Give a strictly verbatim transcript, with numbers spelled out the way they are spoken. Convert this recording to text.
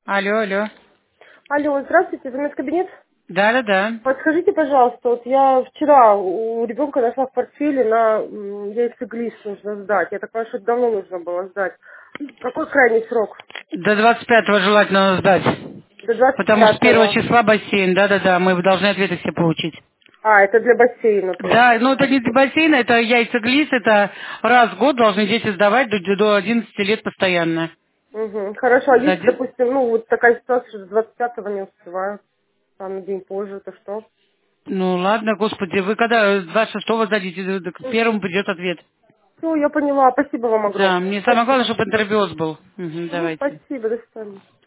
Алло, алло. Алло, здравствуйте, вы в кабинет? Да-да-да. Подскажите, пожалуйста, вот я вчера у ребенка нашла в портфеле на м, яйцеглист нужно сдать. Я так понимаю, что это давно нужно было сдать. Какой крайний срок? До двадцать пятого желательно сдать. До двадцать Потому что первого пятого. числа бассейн, да-да-да, мы должны ответы все получить. А, это для бассейна, то есть. Да, ну это не для бассейна, это яйца глис, это раз в год должны дети сдавать до, до одиннадцати лет постоянно. Угу. Хорошо, а За если, де- допустим, ну, вот такая ситуация, что до двадцать пятого не успеваю, там на день позже, то что? Ну ладно, господи, вы когда двадцать шестого сдадите, к первому придет ответ. Все, я поняла. Спасибо вам Да, огромное. мне самое главное, Спасибо. чтобы интервьюз был. Мгм, Мгм, давайте. спасибо, до свидания.